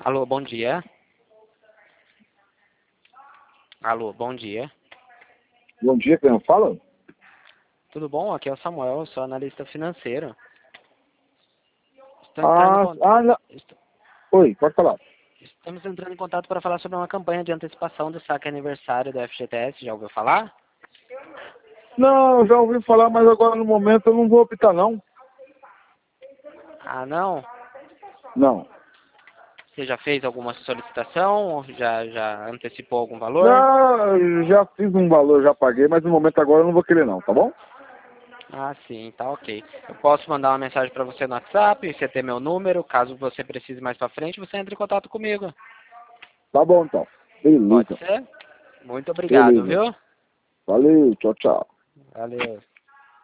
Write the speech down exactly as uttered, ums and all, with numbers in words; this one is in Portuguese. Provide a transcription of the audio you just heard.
Alô, bom dia. Alô, bom dia. Bom dia, quem fala? Tudo bom? Aqui é o Samuel, sou analista financeiro. Estou entrando em Ah, con- ah não. est- Oi, pode falar. Estamos entrando em contato para falar sobre uma campanha de antecipação do saque aniversário do F G T S. Já ouviu falar? Não, eu já ouvi falar, mas agora no momento eu não vou optar, não. Ah, não? Não. Você já fez alguma solicitação? Ou já, já antecipou algum valor? Não, eu já fiz um valor, já paguei, mas no momento agora eu não vou querer, não, tá bom? Ah, sim, tá ok. Eu posso mandar uma mensagem para você no WhatsApp, você tem meu número. Caso você precise mais para frente, você entre em contato comigo. Tá bom, então. Pode Beleza. ser? Muito obrigado, Beleza. viu? Valeu, tchau, tchau. Valeu.